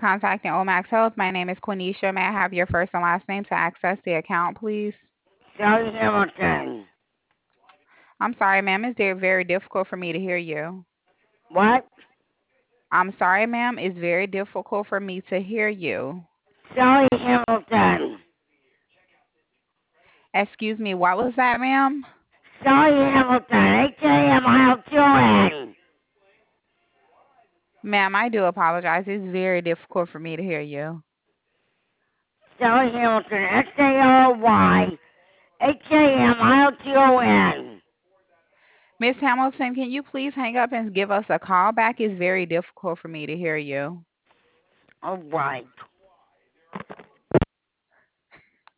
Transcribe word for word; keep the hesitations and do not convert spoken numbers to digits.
contacting Omax Health. My name is Quenisha. May I have your first and last name to access the account, please? Sally Hamilton. I'm sorry, ma'am. It's very, very difficult for me to hear you. What? I'm sorry, ma'am. It's very difficult for me to hear you. Sally Hamilton. Excuse me, what was that, ma'am? Sally Hamilton. H A M I L T O N. Ma'am, I do apologize. It's very difficult for me to hear you. Sally Hamilton. S A L Y H A M I L T O N. Miss Hamilton, can you please hang up and give us a call back? It's very difficult for me to hear you. All right.